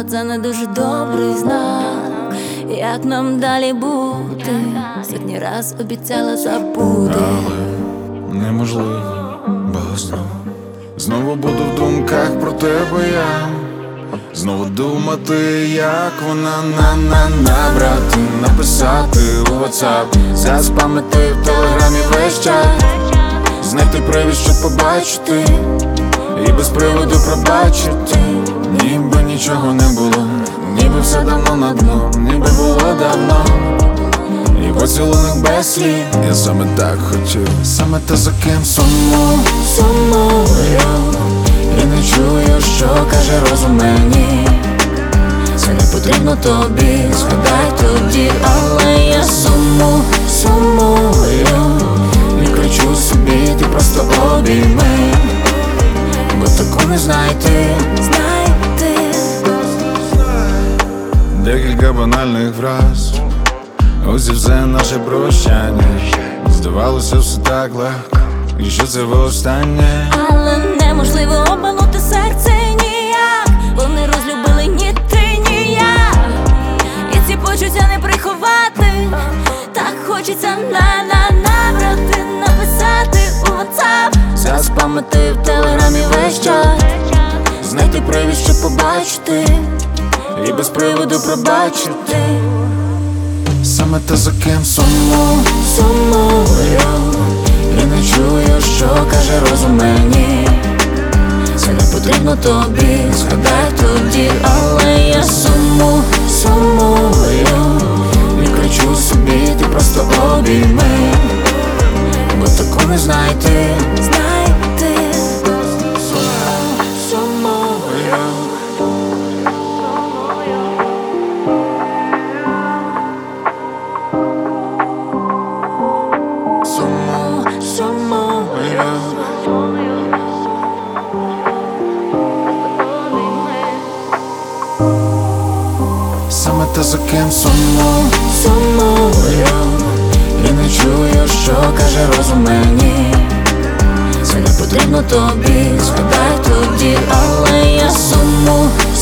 це не дуже добрий знак. Як нам далі бути? Сотні раз обіцяла забути, але неможливо, бо знову буду в думках про тебе я. Знову думати, як вона набрати, написати у WhatsApp, заспамити в телеграмі весь чат, знайти привід, щоб побачити, і без приводу пробачити. Ніби нічого не було, ніби все давно на дно, ніби було давно. І поцілунок без слів, я саме так хотів, саме те, за ким сумую. І не чую, що каже розум мені. Це не потрібно тобі, згадай тоді, але я сумую. І кричу собі, ти просто обійми, бо таку не знайти. Декілька банальних фраз, ось і все наше прощання. Здавалося, все так легко, і що це востаннє. Але неможливо обманути серце ніяк. Вони розлюбили ні ти, ні я. І ці почуття не приховати. Так хочеться набрати, написати у WhatsApp, заспамити в телеграмі весь чат, знайти привід, щоб побачити, і без приводу пробачити. Саме те, за ким сумую. І не чую, що каже розум мені. Це не потрібно тобі, згадай тоді, але я сумую. І кричу собі, ти просто обійми, бо таку не знайти. Саме те, за ким сумую. І не чую, що каже розум мені. Це не потрібно тобі, згадай тоді, але я сумую.